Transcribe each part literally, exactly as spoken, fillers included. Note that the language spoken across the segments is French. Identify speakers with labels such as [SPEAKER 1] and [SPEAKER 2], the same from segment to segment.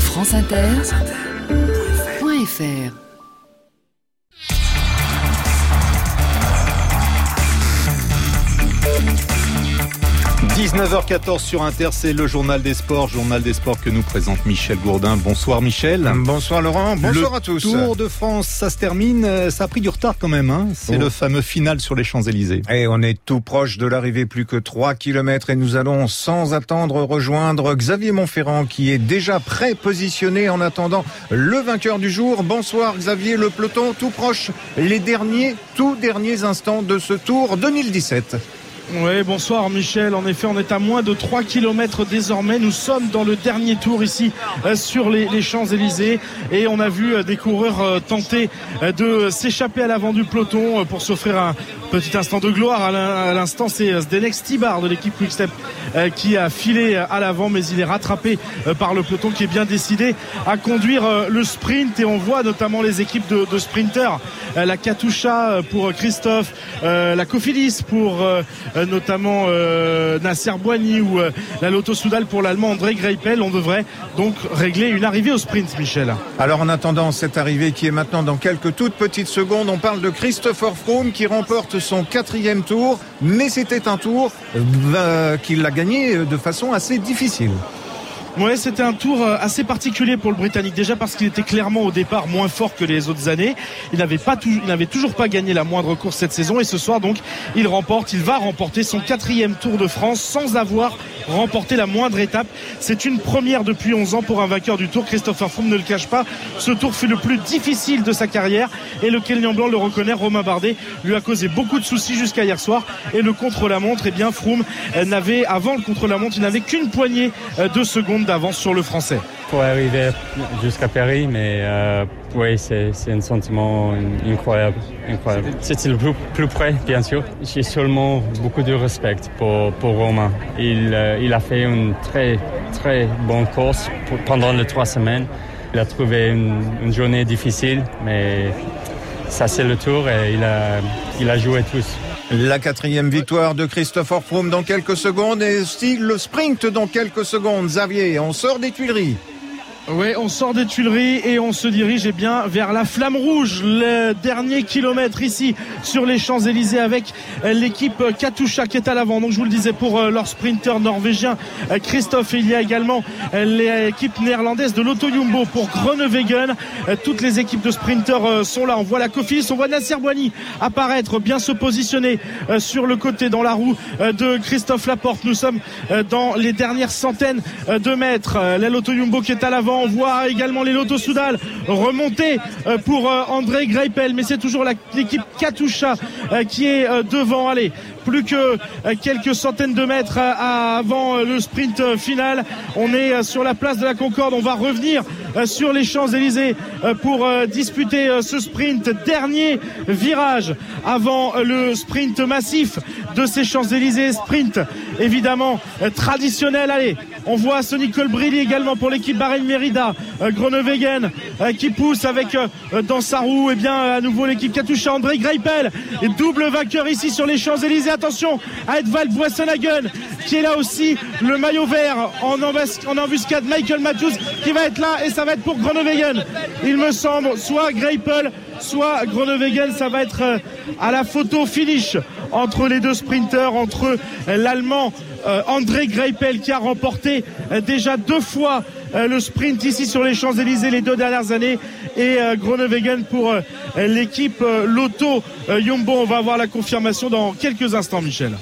[SPEAKER 1] France Inter point F R.
[SPEAKER 2] dix-neuf heures quatorze sur Inter, c'est le journal des sports, journal des sports que nous présente Michel Gourdin. Bonsoir Michel.
[SPEAKER 3] Bonsoir Laurent, bonsoir
[SPEAKER 2] le
[SPEAKER 3] à tous.
[SPEAKER 2] Tour de France, ça se termine, ça a pris du retard quand même, hein. C'est oh. le fameux final sur les Champs-Élysées.
[SPEAKER 3] Et on est tout proche de l'arrivée, plus que trois kilomètres et nous allons sans attendre rejoindre Xavier Montferrand qui est déjà prêt positionné en attendant le vainqueur du jour. Bonsoir Xavier, le peloton tout proche, les derniers, tout derniers instants de ce Tour deux mille dix-sept.
[SPEAKER 4] Oui, bonsoir Michel. En effet, on est à moins de trois kilomètres désormais. Nous sommes dans le dernier tour ici euh, sur les, les Champs-Élysées et on a vu euh, des coureurs euh, tenter euh, de s'échapper à l'avant du peloton euh, pour s'offrir un petit instant de gloire. À l'instant, c'est euh, Zdenek Stybar de l'équipe Quick-Step euh, qui a filé euh, à l'avant, mais il est rattrapé euh, par le peloton qui est bien décidé à conduire euh, le sprint. Et on voit notamment les équipes de, de sprinters, euh, la Katusha pour Christophe, euh, la Cofidis pour euh, notamment euh, Nasser Boigny ou euh, la Lotto Soudal pour l'Allemand André Greipel. On devrait donc régler une arrivée au sprint, Michel.
[SPEAKER 3] Alors en attendant cette arrivée qui est maintenant dans quelques toutes petites secondes, on parle de Christopher Froome qui remporte son quatrième tour, mais c'était un tour euh, qu'il a gagné de façon assez difficile.
[SPEAKER 4] Ouais, c'était un tour assez particulier pour le Britannique. Déjà parce qu'il était clairement au départ moins fort que les autres années. Il n'avait pas tout, il n'avait toujours pas gagné la moindre course cette saison et ce soir donc il remporte, il va remporter son quatrième Tour de France sans avoir remporté la moindre étape. C'est une première depuis onze ans pour un vainqueur du Tour. Christopher Froome ne le cache pas. Ce Tour fut le plus difficile de sa carrière et le Kényan blanc le reconnaît. Romain Bardet lui a causé beaucoup de soucis jusqu'à hier soir. Et le contre-la-montre, eh bien Froome n'avait avant le contre-la-montre, il n'avait qu'une poignée de secondes d'avance sur le Français.
[SPEAKER 5] Pour arriver jusqu'à Paris, mais euh, oui, c'est, c'est un sentiment incroyable, incroyable. C'était le plus, plus près, bien sûr. J'ai seulement beaucoup de respect pour, pour Romain. Il, euh, il a fait une très, très bonne course pour, pendant les trois semaines. Il a trouvé une, une journée difficile, mais ça c'est le Tour et il a, il a joué tous.
[SPEAKER 3] La quatrième victoire de Christopher Froome dans quelques secondes et aussi le sprint dans quelques secondes. Xavier, on sort des Tuileries.
[SPEAKER 4] Oui, on sort des Tuileries et on se dirige eh bien, vers la Flamme Rouge, le dernier kilomètre ici sur les Champs-Élysées avec l'équipe Katusha qui est à l'avant. Donc je vous le disais pour leur sprinter norvégien Christophe, il y a également l'équipe néerlandaise de Lotto Jumbo pour Groenewegen. Toutes les équipes de sprinters sont là. On voit la Cofidis, on voit Nasser Boigny apparaître, bien se positionner sur le côté dans la roue de Christophe Laporte. Nous sommes dans les dernières centaines de mètres. La Lotto Jumbo qui est à l'avant. On voit également les Lotto Soudal remonter pour André Greipel, mais c'est toujours la, l'équipe Katusha qui est devant. Allez, plus que quelques centaines de mètres avant le sprint final. On est sur la place de la Concorde. On va revenir sur les Champs-Élysées pour disputer ce sprint. Dernier virage avant le sprint massif de ces Champs-Élysées. Sprint évidemment traditionnel. Allez, on voit Sonny Colbrelli également pour l'équipe Bahreïn Merida. Groenewegen qui pousse avec dans sa roue et bien à nouveau l'équipe Katusha. André Greipel, double vainqueur ici sur les Champs-Élysées. Attention à Edvald Boasson-Hagen qui est là aussi, le maillot vert en, embus- en embuscade. Michael Matthews qui va être là et ça va être pour Groenewegen, il me semble, soit Greipel soit Groenewegen. Ça va être à la photo finish entre les deux sprinteurs, entre l'Allemand euh, André Greipel qui a remporté euh, déjà deux fois euh, le sprint ici sur les Champs-Élysées les deux dernières années et euh, Groenewegen pour euh, l'équipe euh, Lotto euh, Jumbo. On va avoir la confirmation dans quelques instants, Michel.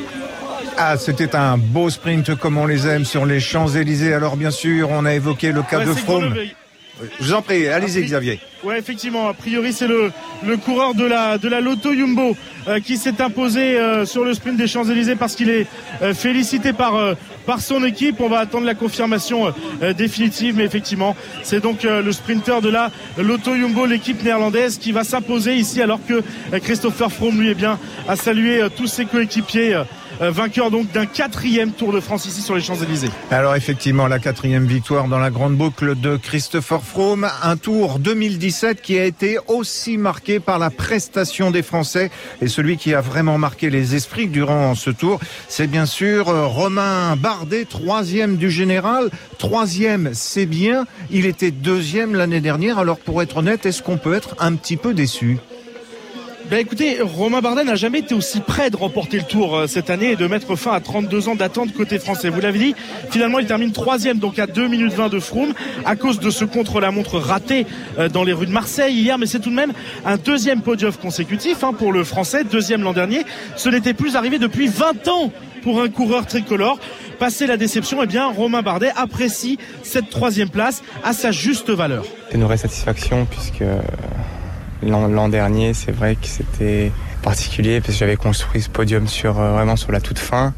[SPEAKER 3] Ah, c'était un beau sprint comme on les aime sur les Champs-Élysées. Alors bien sûr, on a évoqué le cas ouais, de Froome. Je vous en prie, allez-y Xavier.
[SPEAKER 4] Oui, effectivement, a priori c'est le, le coureur de la, de la Lotto Jumbo euh, qui s'est imposé euh, sur le sprint des Champs-Élysées parce qu'il est euh, félicité par, euh, par son équipe. On va attendre la confirmation euh, définitive, mais effectivement c'est donc euh, le sprinter de la Lotto Jumbo, l'équipe néerlandaise, qui va s'imposer ici alors que euh, Christopher Froome lui eh bien, a salué euh, tous ses coéquipiers euh, euh, vainqueur donc d'un quatrième Tour de France ici sur les Champs-Élysées.
[SPEAKER 3] Alors effectivement, la quatrième victoire dans la grande boucle de Christopher Froome, un Tour deux mille dix-sept qui a été aussi marqué par la prestation des Français, et celui qui a vraiment marqué les esprits durant ce Tour, c'est bien sûr Romain Bardet, troisième du général. Troisième, c'est bien, il était deuxième l'année dernière, alors pour être honnête, est-ce qu'on peut être un petit peu déçu ?
[SPEAKER 4] Ben écoutez, Romain Bardet n'a jamais été aussi près de remporter le Tour euh, cette année et de mettre fin à trente-deux ans d'attente côté français. Vous l'avez dit, finalement il termine troisième, donc à deux minutes vingt de Froome, à cause de ce contre-la-montre raté euh, dans les rues de Marseille hier, mais c'est tout de même un deuxième podium consécutif hein, pour le français, deuxième l'an dernier. Ce n'était plus arrivé depuis vingt ans pour un coureur tricolore. Passé la déception, eh bien Romain Bardet apprécie cette troisième place à sa juste valeur.
[SPEAKER 6] C'est une vraie satisfaction puisque L'an, l'an dernier, c'est vrai que c'était particulier parce que j'avais construit ce podium sur, euh, vraiment sur la toute fin.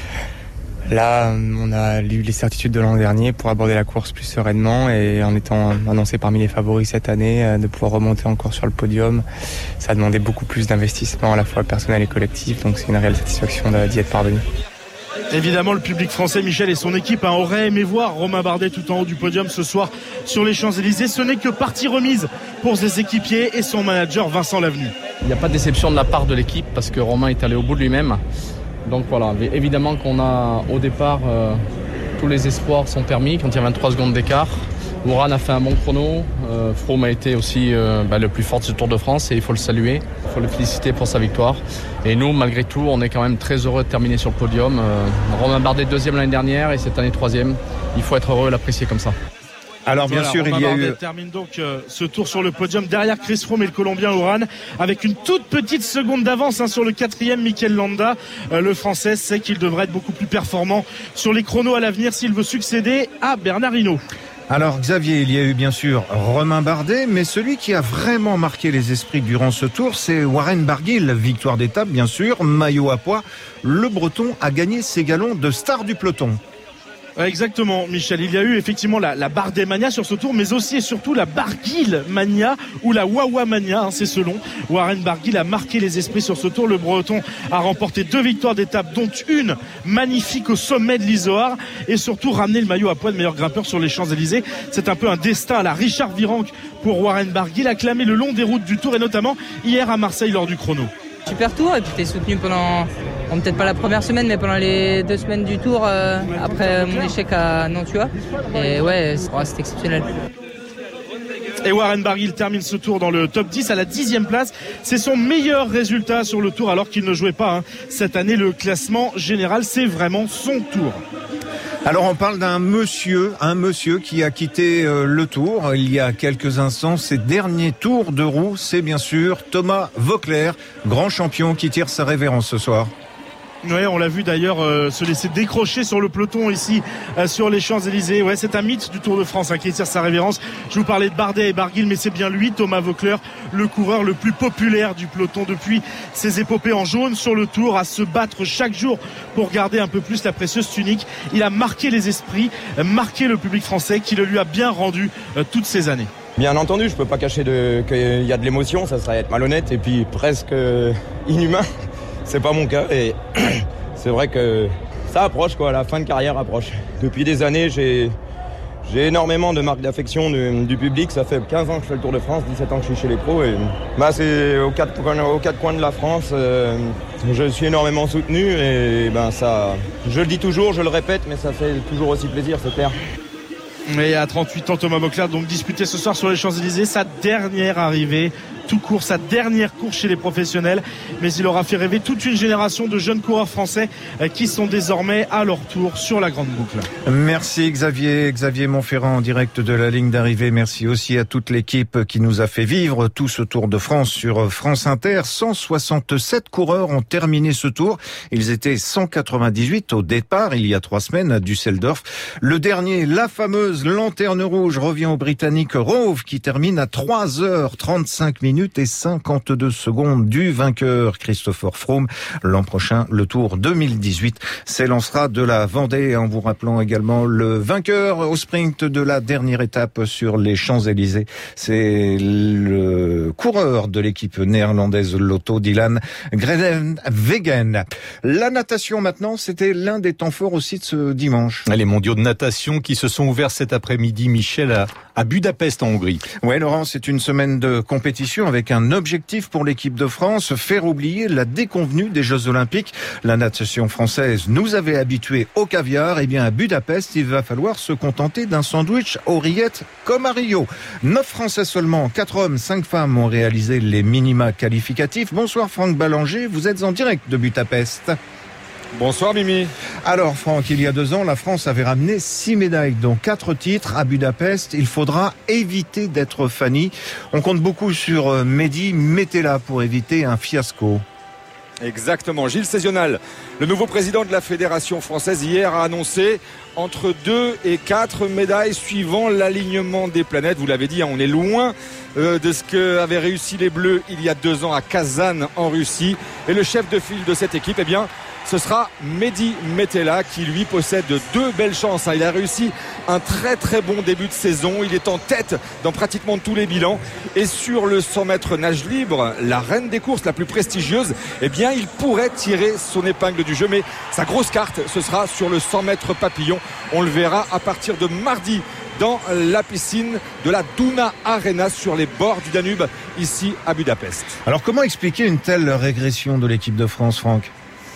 [SPEAKER 6] Là, on a eu les certitudes de l'an dernier pour aborder la course plus sereinement et en étant annoncé parmi les favoris cette année, euh, de pouvoir remonter encore sur le podium, ça a demandé beaucoup plus d'investissement à la fois personnel et collectif, donc c'est une réelle satisfaction d'y être parvenu.
[SPEAKER 4] Évidemment, le public français, Michel et son équipe hein, auraient aimé voir Romain Bardet tout en haut du podium ce soir sur les Champs-Élysées. Ce n'est que partie remise pour ses équipiers et son manager Vincent Lavenu.
[SPEAKER 7] Il n'y a pas de déception de la part de l'équipe parce que Romain est allé au bout de lui-même. Donc voilà, évidemment qu'on a au départ, euh, tous les espoirs sont permis quand il y a vingt-trois secondes d'écart. Oran a fait un bon chrono, euh, Froome a été aussi euh, bah, le plus fort de ce Tour de France et il faut le saluer, il faut le féliciter pour sa victoire. Et nous, malgré tout, on est quand même très heureux de terminer sur le podium. Euh, Romain Bardet deuxième l'année dernière et cette année troisième. Il faut être heureux et l'apprécier comme ça.
[SPEAKER 3] Alors bien
[SPEAKER 4] voilà,
[SPEAKER 3] sûr,
[SPEAKER 4] Romain
[SPEAKER 3] il y a
[SPEAKER 4] Bardet
[SPEAKER 3] eu...
[SPEAKER 4] termine donc euh, ce tour sur le podium derrière Chris Froome et le Colombien Oran, avec une toute petite seconde d'avance hein, sur le quatrième Mikel Landa. Euh, le Français sait qu'il devrait être beaucoup plus performant sur les chronos à l'avenir s'il veut succéder à Bernard Hinault.
[SPEAKER 3] Alors Xavier, il y a eu bien sûr Romain Bardet, mais celui qui a vraiment marqué les esprits durant ce tour, c'est Warren Barguil. Victoire d'étape bien sûr, maillot à pois. Le Breton a gagné ses galons de star du peloton.
[SPEAKER 4] Exactement, Michel. Il y a eu effectivement la, la Bardet Mania sur ce tour, mais aussi et surtout la Barguil Mania ou la Wawa Mania, hein, c'est selon. Warren Barguil a marqué les esprits sur ce tour. Le Breton a remporté deux victoires d'étape, dont une magnifique au sommet de l'Izoard, et surtout ramené le maillot à pois de meilleur grimpeur sur les Champs-Élysées. C'est un peu un destin à la Richard Virenque pour Warren Barguil, acclamé le long des routes du Tour et notamment hier à Marseille lors du chrono.
[SPEAKER 8] Super tour et puis t'es soutenu pendant, bon, peut-être pas la première semaine mais pendant les deux semaines du tour euh, après mon échec à Nantua et ouais c'était exceptionnel.
[SPEAKER 4] Et Warren Barguil termine ce tour dans le top dix à la dixième place. C'est son meilleur résultat sur le tour alors qu'il ne jouait pas hein. Cette année le classement général, c'est vraiment son tour.
[SPEAKER 3] Alors on parle d'un monsieur, un monsieur qui a quitté euh, le Tour il y a quelques instants. Ses derniers tours de roue, c'est bien sûr Thomas Voeckler, grand champion qui tire sa révérence ce soir.
[SPEAKER 4] Ouais, on l'a vu d'ailleurs euh, se laisser décrocher sur le peloton ici euh, sur les Champs-Élysées. Ouais, c'est un mythe du Tour de France hein, qui tire sa révérence. Je vous parlais de Bardet et Barguil, mais c'est bien lui, Thomas Voeckler, le coureur le plus populaire du peloton depuis ses épopées en jaune sur le Tour, à se battre chaque jour pour garder un peu plus la précieuse tunique. Il a marqué les esprits, marqué le public français qui le lui a bien rendu euh, toutes ces années.
[SPEAKER 9] Bien entendu, je peux pas cacher de, qu'il y a de l'émotion, ça serait être malhonnête et puis presque euh, inhumain. C'est pas mon cas et c'est vrai que ça approche quoi, la fin de carrière approche. Depuis des années, j'ai, j'ai énormément de marques d'affection du, du public. Ça fait quinze ans que je fais le Tour de France, dix-sept ans que je suis chez les pros. Et bah, c'est aux quatre, aux quatre coins de la France. Euh, je suis énormément soutenu et ben, ça, je le dis toujours, je le répète, mais ça fait toujours aussi plaisir, c'est clair.
[SPEAKER 4] Et à trente-huit ans, Thomas Voeckler donc disputé ce soir sur les Champs-Élysées sa dernière arrivée tout court, sa dernière course chez les professionnels, mais il aura fait rêver toute une génération de jeunes coureurs français qui sont désormais à leur tour sur la grande boucle.
[SPEAKER 3] Merci Xavier, Xavier Montferrand en direct de la ligne d'arrivée. Merci aussi à toute l'équipe qui nous a fait vivre tout ce Tour de France sur France Inter. cent soixante-sept coureurs ont terminé ce tour. Ils étaient cent quatre-vingt-dix-huit au départ il y a trois semaines à Düsseldorf. Le dernier, la fameuse lanterne rouge, revient au Britannique Rowe qui termine à trois heures trente-cinq minutes. minutes et cinquante-deux secondes du vainqueur Christopher Froome. L'an prochain, le Tour deux mille dix-huit s'élancera de la Vendée, en vous rappelant également le vainqueur au sprint de la dernière étape sur les Champs-Élysées. C'est le coureur de l'équipe néerlandaise Lotto, Dylan Groenewegen. La natation maintenant, c'était l'un des temps forts aussi de ce dimanche.
[SPEAKER 2] Les mondiaux de natation qui se sont ouverts cet après-midi, Michel, à, à Budapest en Hongrie.
[SPEAKER 3] Ouais, Laurent, c'est une semaine de compétition avec un objectif pour l'équipe de France, faire oublier la déconvenue des Jeux Olympiques. La natation française nous avait habitués au caviar. Eh bien, à Budapest, il va falloir se contenter d'un sandwich aux rillettes comme à Rio. Neuf Français seulement, quatre hommes, cinq femmes ont réalisé les minima qualificatifs. Bonsoir Franck Ballanger, vous êtes en direct de Budapest.
[SPEAKER 10] Bonsoir Mimi.
[SPEAKER 3] Alors Franck, il y a deux ans, la France avait ramené six médailles, dont quatre titres à Budapest. Il faudra éviter d'être Fanny. On compte beaucoup sur Mehdi, mettez-la pour éviter un fiasco.
[SPEAKER 10] Exactement. Gilles Sézional, le nouveau président de la Fédération française, hier a annoncé entre deux et quatre médailles suivant l'alignement des planètes. Vous l'avez dit, on est loin de ce qu'avaient réussi les Bleus il y a deux ans à Kazan en Russie. Et le chef de file de cette équipe, eh bien, ce sera Mehdi Mettela qui lui possède deux belles chances. Il a réussi un très très bon début de saison. Il est en tête dans pratiquement tous les bilans. Et sur le cent mètres nage libre, la reine des courses la plus prestigieuse, eh bien il pourrait tirer son épingle du jeu. Mais sa grosse carte, ce sera sur le cent mètres papillon. On le verra à partir de mardi dans la piscine de la Duna Arena sur les bords du Danube ici à Budapest.
[SPEAKER 3] Alors comment expliquer une telle régression de l'équipe de France, Franck ?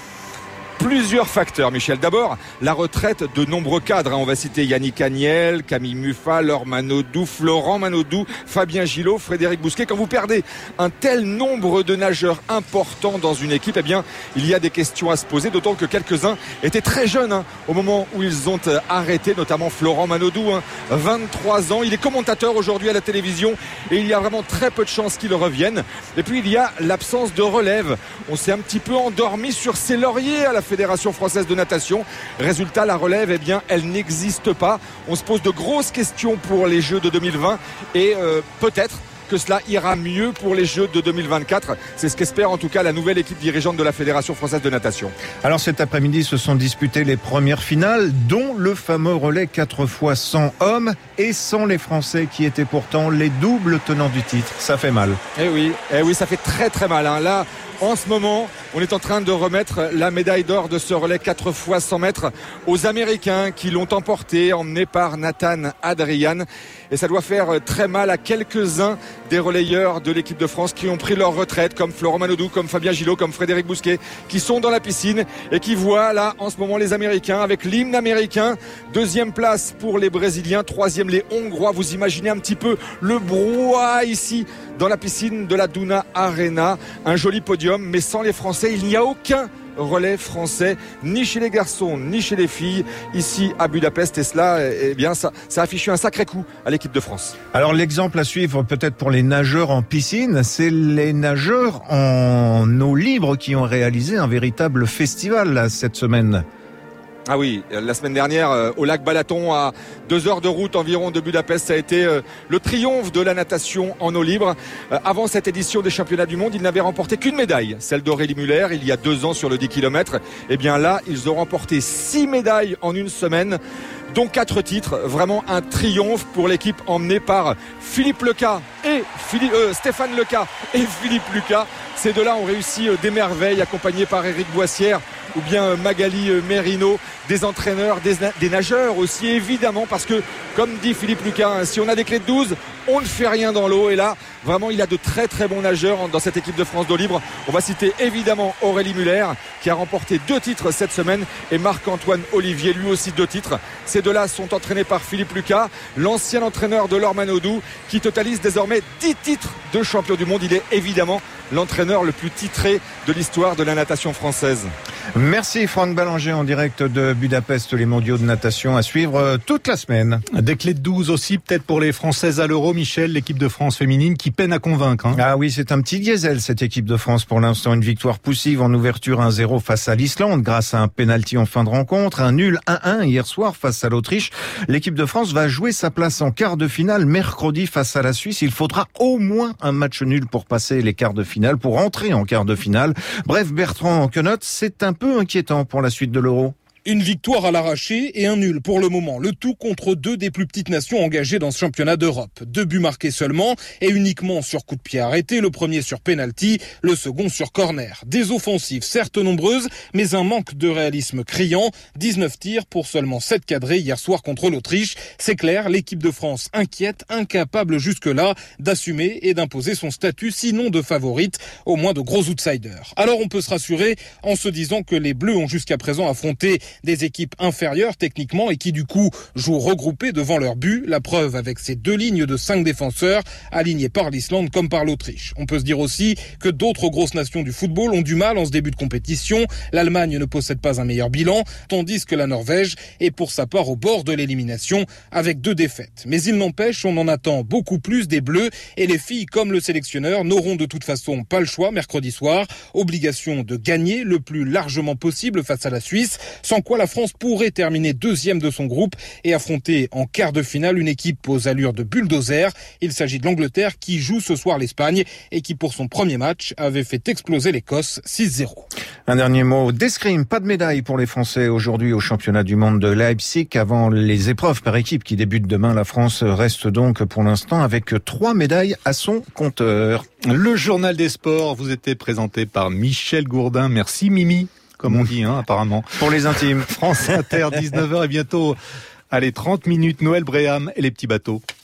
[SPEAKER 10] Plusieurs facteurs, Michel. D'abord, la retraite de nombreux cadres. On va citer Yannick Agnel, Camille Muffat, Laure Manodou, Florent Manodou, Fabien Gillot, Frédéric Bousquet. Quand vous perdez un tel nombre de nageurs importants dans une équipe, eh bien, il y a des questions à se poser, d'autant que quelques-uns étaient très jeunes hein, au moment où ils ont arrêté, notamment Florent Manodou, hein, vingt-trois ans. Il est commentateur aujourd'hui à la télévision et il y a vraiment très peu de chances qu'il revienne. Et puis, il y a l'absence de relève. On s'est un petit peu endormi sur ses lauriers à la Fédération française de natation. Résultat, la relève, eh bien, elle n'existe pas. On se pose de grosses questions pour les Jeux de deux mille vingt et euh, peut-être que cela ira mieux pour les Jeux de deux mille vingt-quatre. C'est ce qu'espère en tout cas la nouvelle équipe dirigeante de la Fédération française de natation.
[SPEAKER 3] Alors cet après-midi se sont disputées les premières finales, dont le fameux relais quatre fois cent hommes et sans les Français qui étaient pourtant les doubles tenants du titre. Ça fait mal.
[SPEAKER 10] Eh oui, eh oui, ça fait très très mal. Hein. Là, en ce moment, on est en train de remettre la médaille d'or de ce relais quatre fois cent mètres aux Américains qui l'ont emporté, emmené par Nathan Adrian. Et ça doit faire très mal à quelques-uns des relayeurs de l'équipe de France qui ont pris leur retraite, comme Florent Manodou, comme Fabien Gillot, comme Frédéric Bousquet, qui sont dans la piscine et qui voient là en ce moment les Américains avec l'hymne américain. Deuxième place pour les Brésiliens, troisième les Hongrois. Vous imaginez un petit peu le brouhaha ici dans la piscine de la Duna Arena. Un joli podium, mais sans les Français, il n'y a aucun relais français, ni chez les garçons, ni chez les filles, ici à Budapest. Et cela, eh bien, ça, ça affiche un sacré coup à l'équipe de France.
[SPEAKER 3] Alors, l'exemple à suivre, peut-être pour les nageurs en piscine, c'est les nageurs en eau libre qui ont réalisé un véritable festival là, cette semaine.
[SPEAKER 10] Ah oui, la semaine dernière euh, au lac Balaton, à deux heures de route environ de Budapest, ça a été euh, le triomphe de la natation en eau libre. Euh, avant cette édition des championnats du monde, ils n'avaient remporté qu'une médaille, celle d'Aurélie Muller, il y a deux ans sur le dix kilomètres. Et bien là, ils ont remporté six médailles en une semaine, dont quatre titres. Vraiment un triomphe pour l'équipe emmenée par Philippe Leca et Philippe, euh, Stéphane Leca et Philippe Lucas. Ces deux-là ont réussi euh, des merveilles, accompagnés par Éric Boissière ou bien Magali Merino, des entraîneurs, des, des nageurs aussi évidemment, parce que comme dit Philippe Lucas, hein, si on a des clés de douze, on ne fait rien dans l'eau. Et là, vraiment, il y a de très très bons nageurs dans cette équipe de France d'eau libre. On va citer évidemment Aurélie Muller qui a remporté deux titres cette semaine et Marc-Antoine Olivier, lui aussi deux titres. Ces deux-là sont entraînés par Philippe Lucas, l'ancien entraîneur de Laure Manodou, qui totalise désormais dix titres de champion du monde. Il est évidemment l'entraîneur le plus titré de l'histoire de la natation française.
[SPEAKER 3] Merci Franck Ballanger en direct de Budapest, les mondiaux de natation à suivre toute la semaine.
[SPEAKER 2] Des clés de douze aussi peut-être pour les Françaises à l'Euro, Michel, l'équipe de France féminine qui peine à convaincre. Hein.
[SPEAKER 3] Ah oui, c'est un petit diesel cette équipe de France pour l'instant. Une victoire poussive en ouverture un zéro face à l'Islande grâce à un pénalty en fin de rencontre. Un nul un un hier soir face à l'Autriche. L'équipe de France va jouer sa place en quart de finale mercredi face à la Suisse. Il faudra au moins un match nul pour passer les quarts de finale, pour entrer en quart de finale. Bref, Bertrand Queneut, c'est un peu inquiétant pour la suite de l'Euro.
[SPEAKER 11] Une victoire à l'arraché et un nul pour le moment. Le tout contre deux des plus petites nations engagées dans ce championnat d'Europe. Deux buts marqués seulement et uniquement sur coup de pied arrêté. Le premier sur penalty, le second sur corner. Des offensives certes nombreuses, mais un manque de réalisme criant. dix-neuf tirs pour seulement sept cadrés hier soir contre l'Autriche. C'est clair, l'équipe de France inquiète, incapable jusque-là d'assumer et d'imposer son statut, sinon de favorite, au moins de gros outsiders. Alors on peut se rassurer en se disant que les Bleus ont jusqu'à présent affronté des équipes inférieures techniquement et qui du coup jouent regroupées devant leur but. La preuve avec ces deux lignes de cinq défenseurs alignés par l'Islande comme par l'Autriche. On peut se dire aussi que d'autres grosses nations du football ont du mal en ce début de compétition. L'Allemagne ne possède pas un meilleur bilan, tandis que la Norvège est pour sa part au bord de l'élimination avec deux défaites. Mais il n'empêche, on en attend beaucoup plus des Bleus et les filles comme le sélectionneur n'auront de toute façon pas le choix mercredi soir. Obligation de gagner le plus largement possible face à la Suisse, sans quoi la France pourrait terminer deuxième de son groupe et affronter en quart de finale une équipe aux allures de bulldozer. Il s'agit de l'Angleterre qui joue ce soir l'Espagne et qui pour son premier match avait fait exploser l'Écosse six zéro.
[SPEAKER 3] Un dernier mot d'escrime, pas de médaille pour les Français aujourd'hui au championnat du monde de Leipzig avant les épreuves par équipe qui débutent demain. La France reste donc pour l'instant avec trois médailles à son compteur.
[SPEAKER 2] Le journal des sports vous était présenté par Michel Gourdin. Merci Mimi. Comme on dit, hein, apparemment.
[SPEAKER 3] Pour les intimes.
[SPEAKER 2] France Inter, dix-neuf heures et bientôt, allez, trente minutes, Noël Bréham et les petits bateaux.